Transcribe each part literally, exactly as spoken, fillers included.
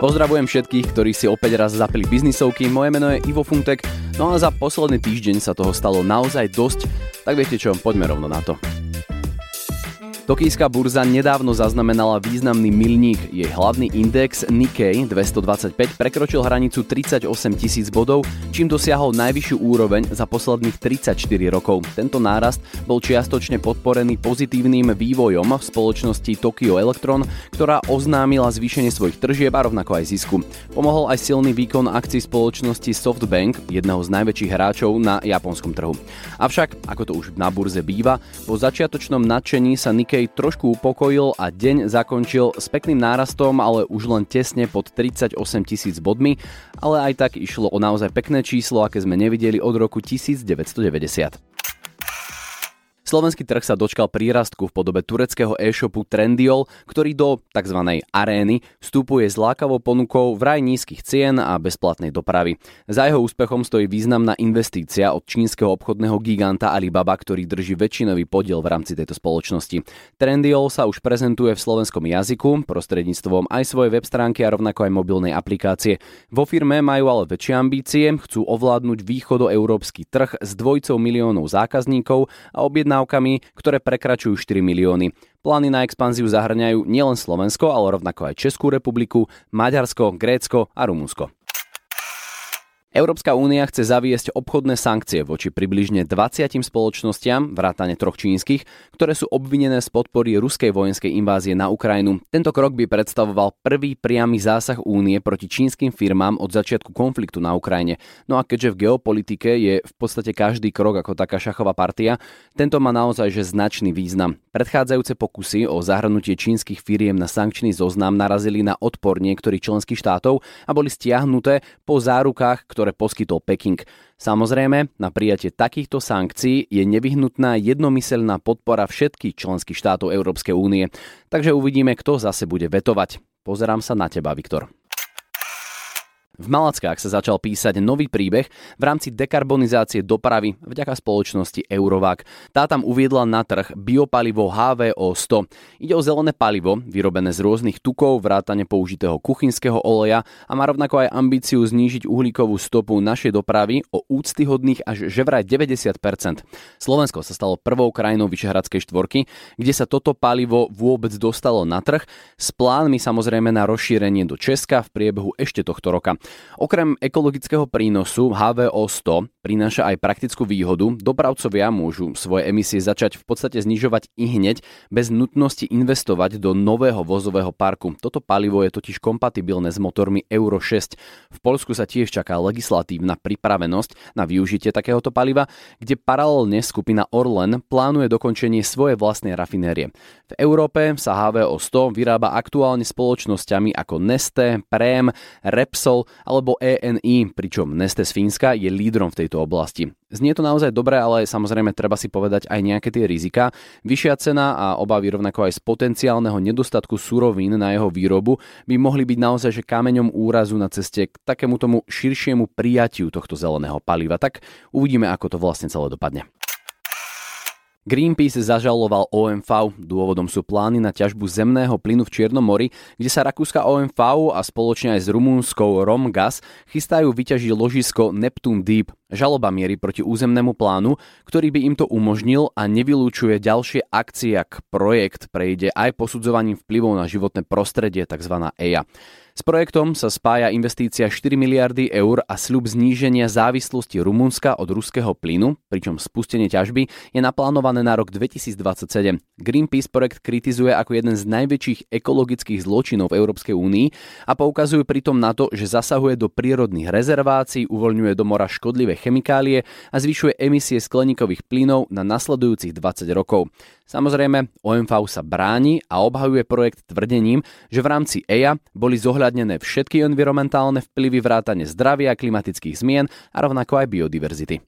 Pozdravujem všetkých, ktorí si opäť raz zapili biznisovky. Moje meno je Ivo Funtek. No a za posledný týždeň sa toho stalo naozaj dosť. Tak viete čo, poďme rovno na to. Tokijská burza nedávno zaznamenala významný milník. Jej hlavný index Nikkei dvestodvadsaťpäť prekročil hranicu tridsaťosem tisíc bodov, čím dosiahol najvyššiu úroveň za posledných tridsaťštyri rokov. Tento nárast bol čiastočne podporený pozitívnym vývojom v spoločnosti Tokyo Electron, ktorá oznámila zvýšenie svojich tržieb a rovnako aj zisku. Pomohol aj silný výkon akcií spoločnosti SoftBank, jedného z najväčších hráčov na japonskom trhu. Avšak, ako to už na burze býva, po začiatočnom nadšení sa Nikkei trošku upokojil a deň zakončil s pekným nárastom, ale už len tesne pod tridsaťosem tisíc bodmi, ale aj tak išlo o naozaj pekné číslo, aké sme nevideli od roku devätnásťstodeväťdesiat. Slovenský trh sa dočkal prírastku v podobe tureckého e-shopu Trendyol, ktorý do tzv. Arény vstupuje s lákavou ponukou vraj nízkych cien a bezplatnej dopravy. Za jeho úspechom stojí významná investícia od čínskeho obchodného giganta Alibaba, ktorý drží väčšinový podiel v rámci tejto spoločnosti. Trendyol sa už prezentuje v slovenskom jazyku prostredníctvom aj svojej web stránky a rovnako aj mobilnej aplikácie. Vo firme majú ale väčšie ambície, chcú ovládnuť východoeurópsky trh s dvojicou miliónov zákazníkov a objedná ktoré prekračujú štyri milióny. Plány na expanziu zahŕňajú nielen Slovensko, ale rovnako aj Českú republiku, Maďarsko, Grécko a Rumunsko. Európska únia chce zaviesť obchodné sankcie voči približne dvadsiatim spoločnostiam, vrátane troch čínskych, ktoré sú obvinené z podpory ruskej vojenskej invázie na Ukrajinu. Tento krok by predstavoval prvý priamy zásah únie proti čínskym firmám od začiatku konfliktu na Ukrajine. No a keďže v geopolitike je v podstate každý krok ako taká šachová partia, tento má naozaj že značný význam. Predchádzajúce pokusy o zahrnutie čínskych firiem na sankčný zoznam narazili na odpor niektorých členských štátov a boli stiahnuté po zárukách, ktoré poskytol Peking. Samozrejme, na prijatie takýchto sankcií je nevyhnutná jednomyseľná podpora všetkých členských štátov Európskej únie. Takže uvidíme, kto zase bude vetovať. Pozerám sa na teba, Viktor. V Malackách sa začal písať nový príbeh v rámci dekarbonizácie dopravy vďaka spoločnosti Eurovák. Tá tam uviedla na trh biopalivo há vé ó sto. Ide o zelené palivo, vyrobené z rôznych tukov, vrátane použitého kuchynského oleja a má rovnako aj ambíciu znížiť uhlíkovú stopu našej dopravy o úctyhodných až že vraj deväťdesiat percent. Slovensko sa stalo prvou krajinou Vyšehradskej štvorky, kde sa toto palivo vôbec dostalo na trh, s plánmi samozrejme na rozšírenie do Česka v priebehu ešte tohto roka. Okrem ekologického prínosu há vé ó sto prináša aj praktickú výhodu. Dopravcovia môžu svoje emisie začať v podstate znižovať i hneď bez nutnosti investovať do nového vozového parku. Toto palivo je totiž kompatibilné s motormi Euro šesť. V Poľsku sa tiež čaká legislatívna pripravenosť na využitie takéhoto paliva, kde paralelne skupina Orlen plánuje dokončenie svojej vlastnej rafinérie. V Európe sa há vé ó sto vyrába aktuálne spoločnosťami ako Neste, Prém, Repsol alebo é en í, pričom Neste z Fínska je lídrom v tejto oblasti. Znie to naozaj dobre, ale samozrejme treba si povedať aj nejaké tie rizika. Vyššia cena a obavy rovnako aj z potenciálneho nedostatku surovín na jeho výrobu by mohli byť naozaj že kameňom úrazu na ceste k takému tomu širšiemu prijatiu tohto zeleného paliva. Tak uvidíme, ako to vlastne celé dopadne. Greenpeace zažaloval ó em vé. Dôvodom sú plány na ťažbu zemného plynu v Čiernom mori, kde sa rakúska ó em vé a spoločne aj s rumúnskou Romgas chystajú vyťažiť ložisko Neptune Deep. Žaloba mierí proti územnému plánu, ktorý by im to umožnil a nevylučuje ďalšie akcie, ak projekt prejde aj posudzovaním vplyvov na životné prostredie, tzv. é á. S projektom sa spája investícia štyri miliardy eur a sľub zníženia závislosti Rumunska od ruského plynu, pričom spustenie ťažby je naplánované na rok dvetisícdvadsaťsedem. Greenpeace projekt kritizuje ako jeden z najväčších ekologických zločinov v Európskej únii a poukazujú pritom na to, že zasahuje do prírodných rezervácií, uvoľňuje do mora škodlivé chemikálie a zvyšuje emisie skleníkových plynov na nasledujúcich dvadsať rokov. Samozrejme, ó em vé sa bráni a obhajuje projekt tvrdením, že v rámci é á boli zohľadnené všetky environmentálne vplyvy vrátane zdravia, klimatických zmien a rovnako aj biodiverzity.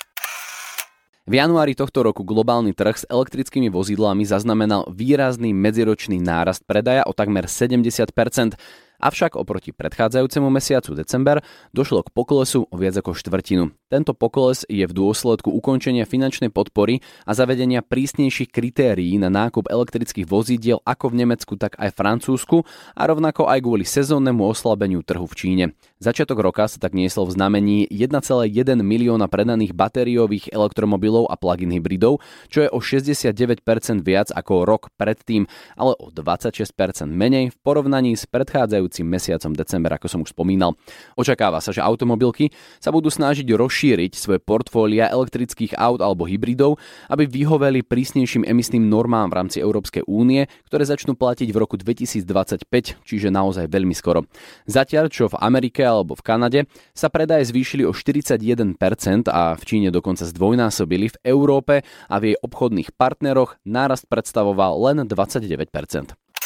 V januári tohto roku globálny trh s elektrickými vozidlami zaznamenal výrazný medziročný nárast predaja o takmer sedemdesiat percent. Avšak oproti predchádzajúcemu mesiacu december došlo k poklesu o viac ako štvrtinu. Tento pokles je v dôsledku ukončenia finančnej podpory a zavedenia prísnejších kritérií na nákup elektrických vozidiel ako v Nemecku, tak aj Francúzsku a rovnako aj kvôli sezónnemu oslabeniu trhu v Číne. Začiatok roka sa tak niesol v znamení jeden celá jeden milióna predaných batériových elektromobilov a plug-in hybridov, čo je o šesťdesiatdeväť percent viac ako rok predtým, ale o dvadsaťšesť percent menej v porovnaní s predchádzajúcim mesiacom december, ako som už spomínal. Očakáva sa, že automobilky sa budú snažiť rozšíriť svoje portfólia elektrických aut alebo hybridov, aby vyhoveli prísnejším emisným normám v rámci Európskej únie, ktoré začnú platiť v roku dvetisícdvadsaťpäť, čiže naozaj veľmi skoro. Zatiaľ, čo v Amerike alebo v Kanade sa predaje zvýšili o štyridsaťjeden percent a v Číne dokonca zdvojnásobili, v Európe a v jej obchodných partneroch nárast predstavoval len dvadsaťdeväť percent.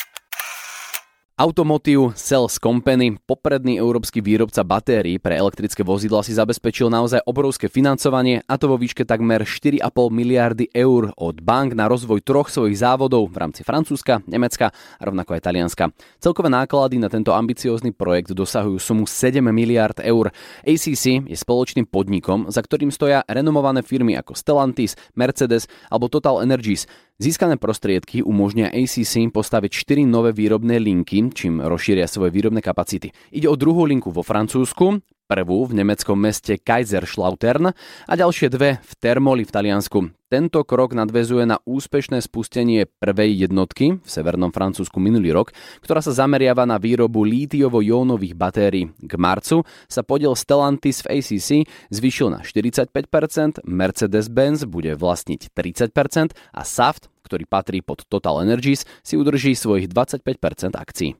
Automotive Cells Company, popredný európsky výrobca batérií pre elektrické vozidlá, si zabezpečil naozaj obrovské financovanie, a to vo výške takmer štyri a pol miliardy eur od bank na rozvoj troch svojich závodov v rámci Francúzska, Nemecka a rovnako aj Talianska. Celkové náklady na tento ambiciózny projekt dosahujú sumu sedem miliárd eur. á cé cé je spoločným podnikom, za ktorým stoja renomované firmy ako Stellantis, Mercedes alebo Total Energies. Získané prostriedky umožnia á cé cé postaviť štyri nové výrobné linky, čím rozšíria svoje výrobné kapacity. Ide o druhú linku vo Francúzsku, prvú v nemeckom meste Kaiserslautern a ďalšie dve v Termoli v Taliansku. Tento krok nadväzuje na úspešné spustenie prvej jednotky v severnom Francúzsku minulý rok, ktorá sa zameriava na výrobu lítiovo-jónových batérií. K marcu sa podiel Stellantis v á cé cé zvýšil na štyridsaťpäť percent, Mercedes-Benz bude vlastniť tridsať percent a Saft, ktorý patrí pod Total Energies, si udrží svojich dvadsaťpäť percent akcií.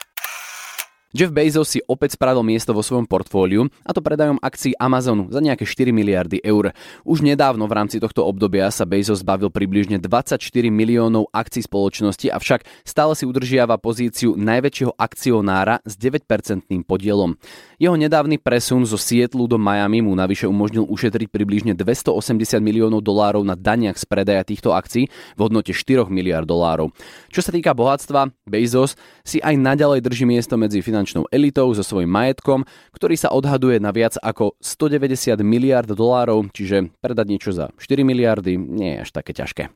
Jeff Bezos si opäť spravil miesto vo svojom portfóliu, a to predajom akcií Amazonu za nejaké štyri miliardy eur. Už nedávno v rámci tohto obdobia sa Bezos zbavil približne dvadsaťštyri miliónov akcií spoločnosti, avšak stále si udržiava pozíciu najväčšieho akcionára s deväť percentným podielom. Jeho nedávny presun zo Seattlu do Miami mu navyše umožnil ušetriť približne dvestoosemdesiat miliónov dolárov na daniach z predaja týchto akcií v hodnote štyri miliárd dolárov. Čo sa týka bohatstva, Bezos si aj naďalej drží miesto medzi finančnou elitou so svojím majetkom, ktorý sa odhaduje na viac ako stodeväťdesiat miliárd dolárov, čiže predať niečo za štyri miliardy nie je až také ťažké.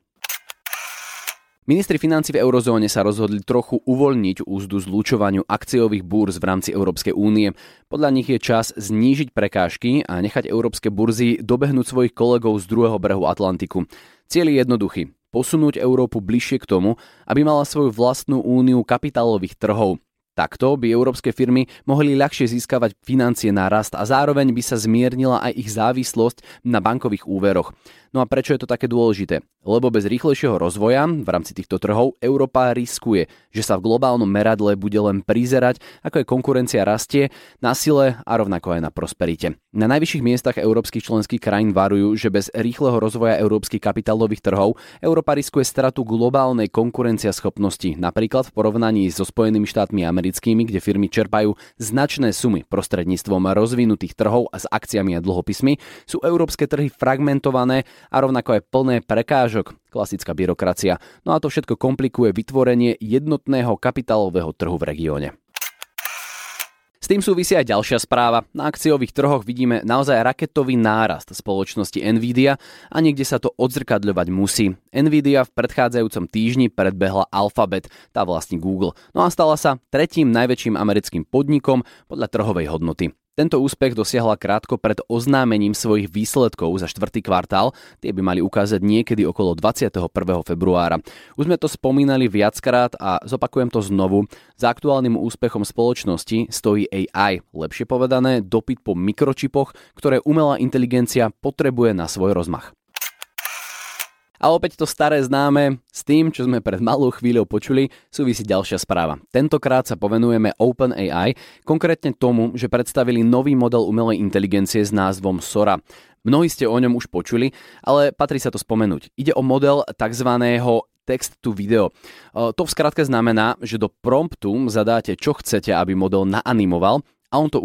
Ministri financií v eurozóne sa rozhodli trochu uvoľniť úzdu zlučovaniu akciových búrz v rámci Európskej únie. Podľa nich je čas znížiť prekážky a nechať európske burzy dobehnúť svojich kolegov z druhého brehu Atlantiku. Cieľ je jednoduchý: posunúť Európu bližšie k tomu, aby mala svoju vlastnú úniu kapitálových trhov. Takto by európske firmy mohli ľahšie získavať financie na rast a zároveň by sa zmiernila aj ich závislosť na bankových úveroch. No a prečo je to také dôležité? Lebo bez rýchlejšieho rozvoja v rámci týchto trhov Európa riskuje, že sa v globálnom meradle bude len prizerať, ako je konkurencia rastie na sile a rovnako aj na prosperite. Na najvyšších miestach európskych členských krajín varujú, že bez rýchleho rozvoja európskych kapitálových trhov Európa riskuje stratu globálnej konkurencieschopnosti, napríklad v porovnaní so Spojenými štátmi americkými, kde firmy čerpajú značné sumy prostredníctvom rozvinutých trhov a s akciami a dlhopismi, sú európske trhy fragmentované a rovnako aj plné prekážok, klasická byrokracia. No a to všetko komplikuje vytvorenie jednotného kapitálového trhu v regióne. S tým súvisí aj ďalšia správa. Na akciových trhoch vidíme naozaj raketový nárast spoločnosti Nvidia a niekde sa to odzrkadľovať musí. Nvidia v predchádzajúcom týždni predbehla Alphabet, tá vlastní Google, no a stala sa tretím najväčším americkým podnikom podľa trhovej hodnoty. Tento úspech dosiahla krátko pred oznámením svojich výsledkov za štvrtý kvartál. Tie by mali ukázať niekedy okolo dvadsiateho prvého februára. Už sme to spomínali viackrát a zopakujem to znovu. Za aktuálnym úspechom spoločnosti stojí á í, lepšie povedané dopyt po mikročipoch, ktoré umelá inteligencia potrebuje na svoj rozmach. A opäť to staré známe, s tým, čo sme pred malou chvíľou počuli, súvisí ďalšia správa. Tentokrát sa povenujeme OpenAI, konkrétne tomu, že predstavili nový model umelej inteligencie s názvom Sora. Mnohí ste o ňom už počuli, ale patrí sa to spomenúť. Ide o model takzvaného text to video. To v skratke znamená, že do promptu zadáte, čo chcete, aby model naanimoval, a on to urobí.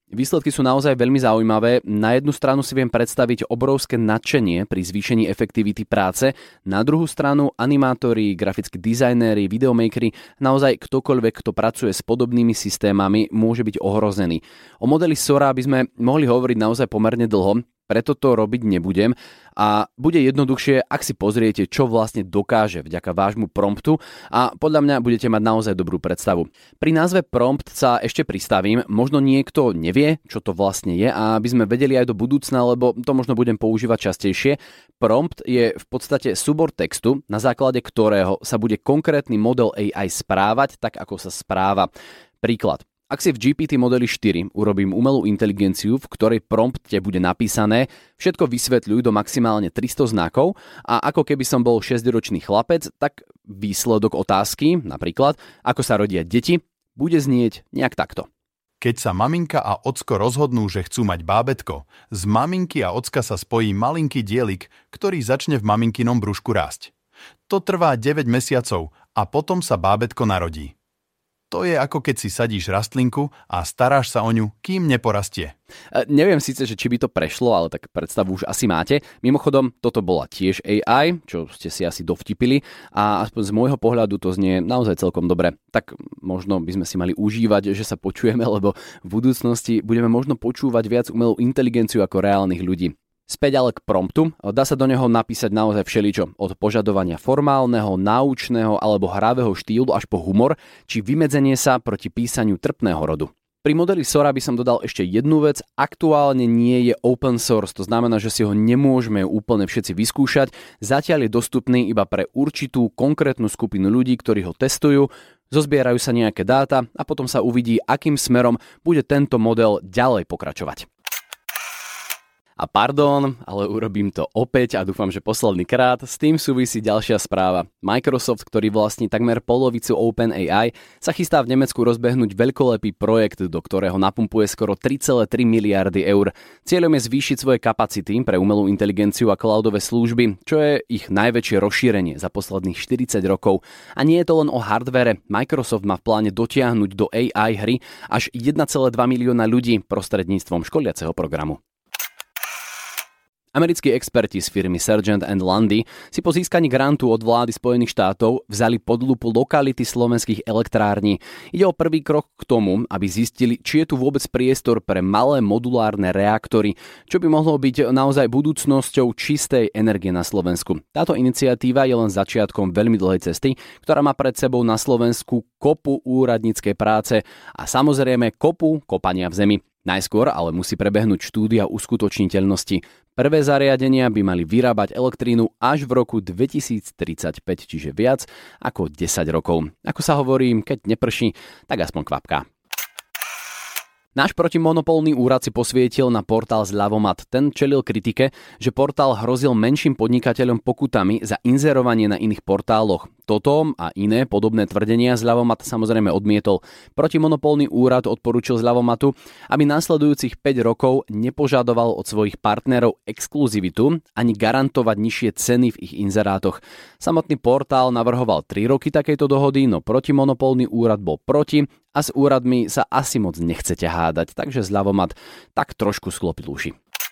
Výsledky sú naozaj veľmi zaujímavé. Na jednu stranu si viem predstaviť obrovské nadšenie pri zvýšení efektivity práce, na druhú stranu animátori, grafickí dizajnéri, videomakeri, naozaj ktokoľvek, kto pracuje s podobnými systémami, môže byť ohrozený. O modeli Sora by sme mohli hovoriť naozaj pomerne dlho, preto to robiť nebudem a bude jednoduchšie, ak si pozriete, čo vlastne dokáže vďaka vášmu promptu a podľa mňa budete mať naozaj dobrú predstavu. Pri názve prompt sa ešte pristavím, možno niekto nevie, čo to vlastne je a aby sme vedeli aj do budúcna, lebo to možno budem používať častejšie. Prompt je v podstate súbor textu, na základe ktorého sa bude konkrétny model á í správať tak, ako sa správa. Príklad. Ak si v gé pé té modeli štyri urobím umelú inteligenciu, v ktorej prompte bude napísané všetko vysvetľuj do maximálne tristo znakov a ako keby som bol šesťročný chlapec, tak výsledok otázky, napríklad ako sa rodia deti, bude znieť nejak takto. Keď sa maminka a ocko rozhodnú, že chcú mať bábätko, z maminky a ocka sa spojí malinký dielik, ktorý začne v maminkinom brúšku rásť. To trvá deväť mesiacov a potom sa bábätko narodí. To je ako keď si sadíš rastlinku a staráš sa o ňu, kým neporastie. E, neviem síce, že či by to prešlo, ale tak predstavu už asi máte. Mimochodom, toto bola tiež á í, čo ste si asi dovtipili a aspoň z môjho pohľadu to znie naozaj celkom dobre. Tak možno by sme si mali užívať, že sa počujeme, lebo v budúcnosti budeme možno počúvať viac umelú inteligenciu ako reálnych ľudí. Späť ale k promptu, dá sa do neho napísať naozaj všeličo, od požadovania formálneho, náučného alebo hravého štýlu až po humor, či vymedzenie sa proti písaniu trpného rodu. Pri modeli Sora by som dodal ešte jednu vec, aktuálne nie je open source, to znamená, že si ho nemôžeme úplne všetci vyskúšať, zatiaľ je dostupný iba pre určitú konkrétnu skupinu ľudí, ktorí ho testujú, zozbierajú sa nejaké dáta a potom sa uvidí, akým smerom bude tento model ďalej pokračovať. A pardon, ale urobím to opäť a dúfam, že posledný krát. S tým súvisí ďalšia správa. Microsoft, ktorý vlastní takmer polovicu OpenAI, sa chystá v Nemecku rozbehnúť veľkolepý projekt, do ktorého napumpuje skoro tri celé tri miliardy eur. Cieľom je zvýšiť svoje kapacity pre umelú inteligenciu a cloudové služby, čo je ich najväčšie rozšírenie za posledných štyridsať rokov. A nie je to len o hardvere. Microsoft má v pláne dotiahnuť do á í hry až jeden celá dva milióna ľudí prostredníctvom školiaceho programu. Americkí experti z firmy Sargent and Lundy si po získaní grantu od vlády Spojených štátov vzali pod lupu lokality slovenských elektrární. Ide o prvý krok k tomu, aby zistili, či je tu vôbec priestor pre malé modulárne reaktory, čo by mohlo byť naozaj budúcnosťou čistej energie na Slovensku. Táto iniciatíva je len začiatkom veľmi dlhej cesty, ktorá má pred sebou na Slovensku kopu úradníckej práce a samozrejme kopu kopania v zemi. Najskôr ale musí prebehnúť štúdia uskutočniteľnosti. Prvé zariadenia by mali vyrábať elektrínu až v roku dvetisíctridsaťpäť, čiže viac ako desať rokov. Ako sa hovorí, keď neprší, tak aspoň kvapká. Náš protimonopolný úrad si posvietil na portál Zľavomat. Ten čelil kritike, že portál hrozil menším podnikateľom pokutami za inzerovanie na iných portáloch. Toto a iné podobné tvrdenia Zľavomat samozrejme odmietol. Protimonopolný úrad odporúčil Zľavomatu, aby následujúcich päť rokov nepožadoval od svojich partnerov exkluzivitu ani garantovať nižšie ceny v ich inzerátoch. Samotný portál navrhoval tri roky takejto dohody, no protimonopolný úrad bol proti a s úradmi sa asi moc nechcete hádať, takže Zľavomat tak trošku sklopil uši.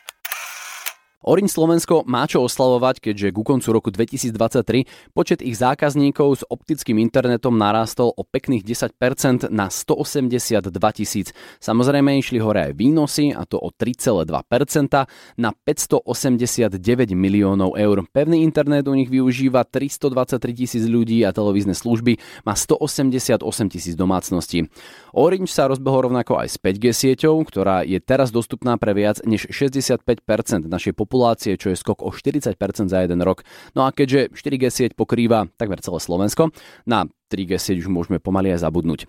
Orange Slovensko má čo oslavovať, keďže ku koncu roku dvetisícdvadsaťtri počet ich zákazníkov s optickým internetom narástol o pekných desať percent na stoosemdesiatdva tisíc. Samozrejme išli hore aj výnosy, a to o tri celé dva percenta na päťstoosemdesiatdeväť miliónov eur. Pevný internet u nich využíva tristodvadsaťtri tisíc ľudí a televízne služby má stoosemdesiatosem tisíc domácností. Orange sa rozbehol rovnako aj s päť G sieťou, ktorá je teraz dostupná pre viac než šesťdesiatpäť percent našej populácie. populácie, čo je skok o štyridsať percent za jeden rok. No a keďže štyri G sieť pokrýva takmer celé Slovensko, na tri G sieť už môžeme pomaly aj zabudnúť.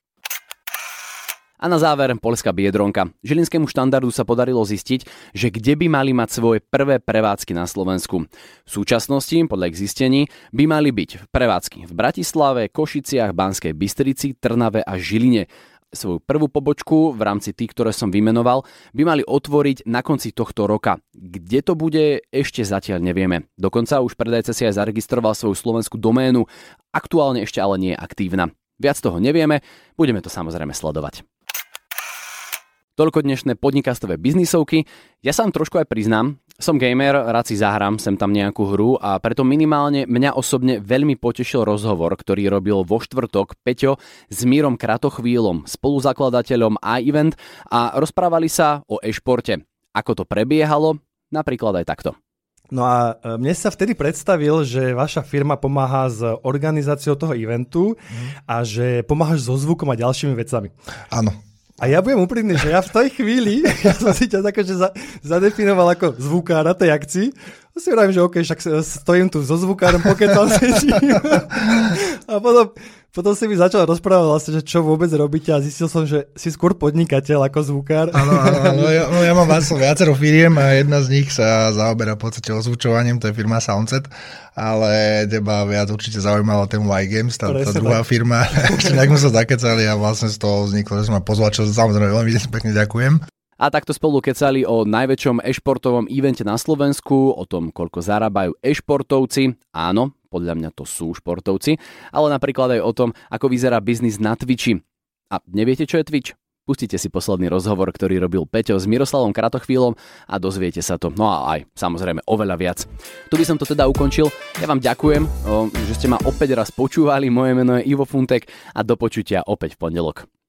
A na záver poľská biedronka. Žilinskému štandardu sa podarilo zistiť, že kde by mali mať svoje prvé prevádzky na Slovensku. V súčasnosti, podľa ich zistení, by mali byť prevádzky v Bratislave, Košiciach, Banskej Bystrici, Trnave a Žiline. Svoju prvú pobočku v rámci tých, ktoré som vymenoval, by mali otvoriť na konci tohto roka. Kde to bude, ešte zatiaľ nevieme. Dokonca už predajca si aj zaregistroval svoju slovenskú doménu, aktuálne ešte ale nie je aktívna. Viac toho nevieme, budeme to samozrejme sledovať. Toľko dnešné podcastové biznisovky. Ja sa vám trošku aj priznám, som gamer, rád si zahrám sem tam nejakú hru a preto minimálne mňa osobne veľmi potešil rozhovor, ktorý robil vo štvrtok Peťo s Mírom Kratochvílom, spoluzakladateľom iEvent a rozprávali sa o e-športe. Ako to prebiehalo, napríklad aj takto. No a mne sa vtedy predstavil, že vaša firma pomáha s organizáciou toho eventu mm. a že pomáhaš so zvukom a ďalšími vecami. Áno. A ja budem úprimný, že ja v tej chvíli, ja som si ťa také, že za, zadefinoval ako zvukár na tej akcii. A si vravím, že OK, však stojím tu so zvukárom, pokiaľ tam sedím. A potom, potom si mi začal rozprávať vlastne, že čo vôbec robíte a zistil som, že si skôr podnikateľ ako zvukár. Áno, áno, áno. Ja, no, ja mám viacero firiem a jedna z nich sa zaoberá v podstate ozvučovaním, to je firma Soundset, ale teba viac určite zaujímalo tému iGames, tá, tá druhá tak. firma. Nejak sme sa zakecali a vlastne z toho vzniklo, že som ma pozval, čo samozrejme veľmi pekne ďakujem. A takto spolu kecali o najväčšom e-športovom evente na Slovensku, o tom, koľko zarábajú e-športovci. Áno, podľa mňa to sú športovci, ale napríklad aj o tom, ako vyzerá biznis na Twitchi. A neviete, čo je Twitch? Pustite si posledný rozhovor, ktorý robil Peťo s Miroslavom Kratochvílom a dozviete sa to. No a aj, samozrejme, oveľa viac. Tu by som to teda ukončil. Ja vám ďakujem, že ste ma opäť raz počúvali. Moje meno je Ivo Funtek a do počutia opäť v pondelok.